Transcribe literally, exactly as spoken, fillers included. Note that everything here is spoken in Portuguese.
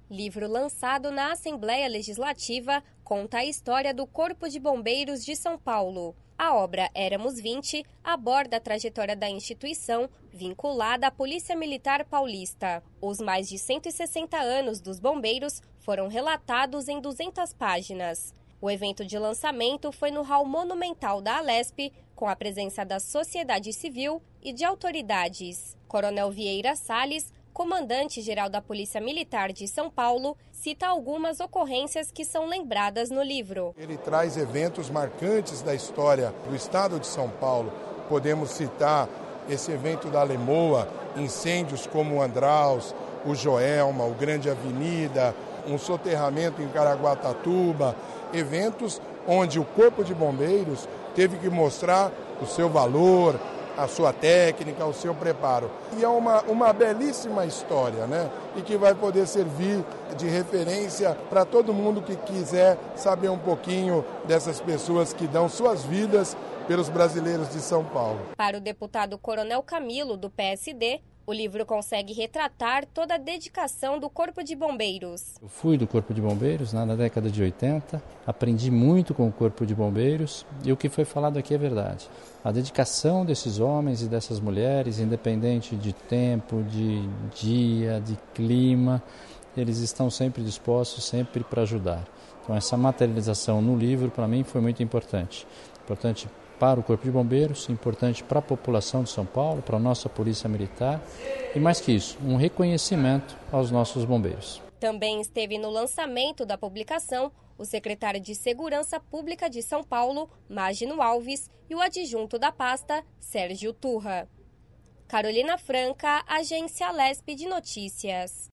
Livro lançado na Assembleia Legislativa conta a história do Corpo de Bombeiros de São Paulo. A obra Éramos vinte aborda a trajetória da instituição vinculada à Polícia Militar Paulista. Os mais de cento e sessenta anos dos bombeiros foram relatados em duzentas páginas. O evento de lançamento foi no hall monumental da Alesp, com a presença da sociedade civil e de autoridades. Coronel Vieira Salles, comandante-geral da Polícia Militar de São Paulo, cita algumas ocorrências que são lembradas no livro. Ele traz eventos marcantes da história do estado de São Paulo. Podemos citar esse evento da Lemoa, incêndios como o Andraus, o Joelma, o Grande Avenida, um soterramento em Caraguatatuba, eventos onde o Corpo de Bombeiros teve que mostrar o seu valor, a sua técnica, o seu preparo. E é uma, uma belíssima história, né? E que vai poder servir de referência para todo mundo que quiser saber um pouquinho dessas pessoas que dão suas vidas pelos brasileiros de São Paulo. Para o deputado Coronel Camilo, do P S D, o livro consegue retratar toda a dedicação do Corpo de Bombeiros. Eu fui do Corpo de Bombeiros né, na década de oitenta, aprendi muito com o Corpo de Bombeiros e o que foi falado aqui é verdade. A dedicação desses homens e dessas mulheres, independente de tempo, de dia, de clima, eles estão sempre dispostos, sempre para ajudar. Então essa materialização no livro para mim foi muito importante. Importante para o Corpo de Bombeiros, importante para a população de São Paulo, para a nossa Polícia Militar e, mais que isso, um reconhecimento aos nossos bombeiros. Também esteve no lançamento da publicação o secretário de Segurança Pública de São Paulo, Magno Alves, e o adjunto da pasta, Sérgio Turra. Carolina Franca, Agência Alesp de Notícias.